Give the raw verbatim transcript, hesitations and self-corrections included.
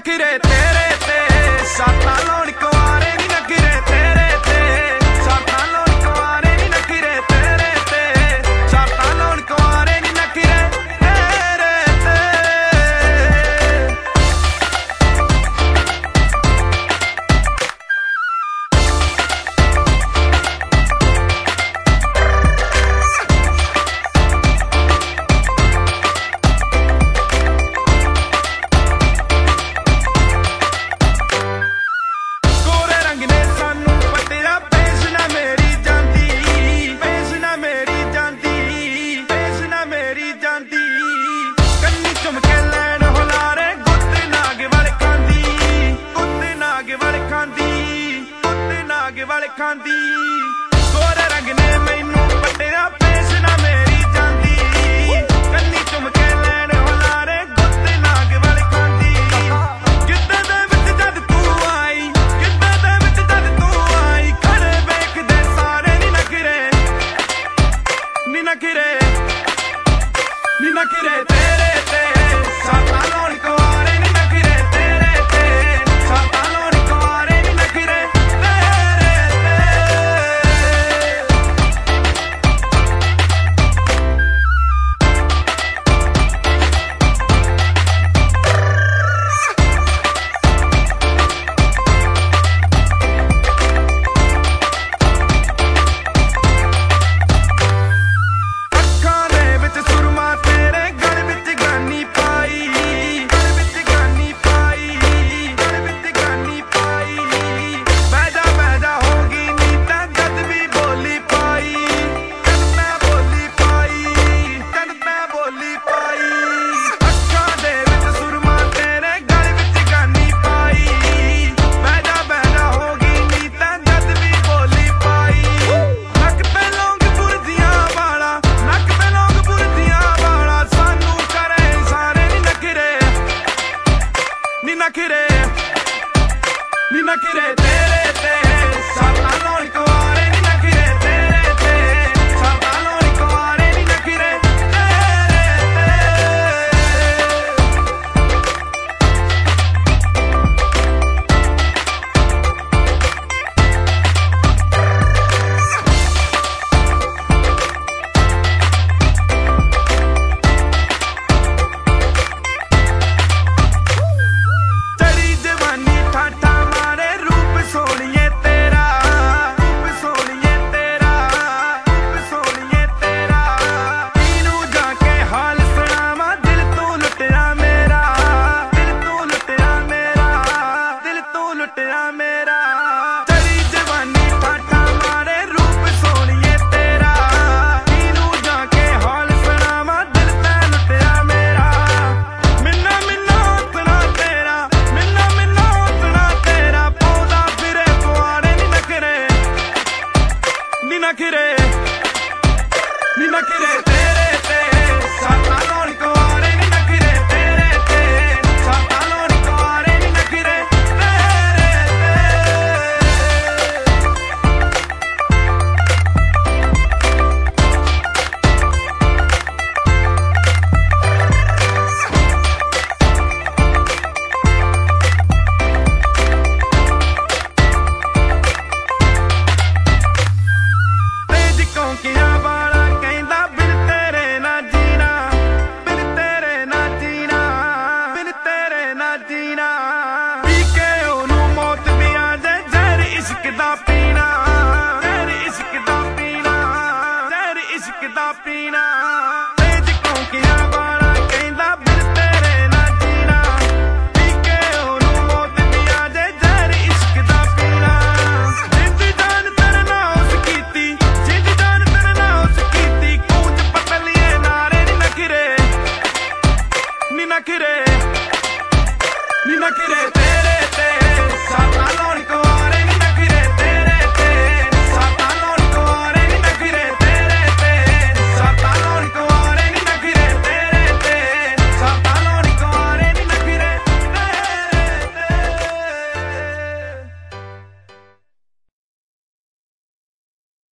नखरे तेरे ते साता लाउण कुआरे नी नखरे तेरे ते साता लाउण कुआरे नी नखरे तेरे ते साता लाउण कुआरे नी नखरे तेरे ते वाले खांदी गोरे रंग ने मैनू पट्टिया पेश ना मेरी जांदी कन्नी चुम के लैन हुलारे गुत्ते नाग वाले खांदी किद्दे दे विच जद तू आई किद्दे दे विच जद तू आई खड़े वेखदे सारे नी नखरे नी नखरे नी नखरे तेरे ते साता लाउण कुआरे नी नखरे तेरे ते साता लाउण कुआरे नी नखरे नखरे नी नखरे तेरे ते साता लाउण कुआरे नी नखरे तेरे ते साता लाउण कुआरे नी नखरे नखरे नी नखरे तेरे ते साता लाउण कुआरे नी नखरे तेरे ते साता लाउण कुआरे नी नखरे तेरे पीना तेज कौंकिया वाला कहंदा बिन तेरे ना जीना पी के ओनू मौत भी आ जाए जहर इश्क दा पीना जिंद जान तेरे नाल कीती जिंद जान तेरे नाल कीती कूंज पतलिए नारे नी नखरे नी नखरे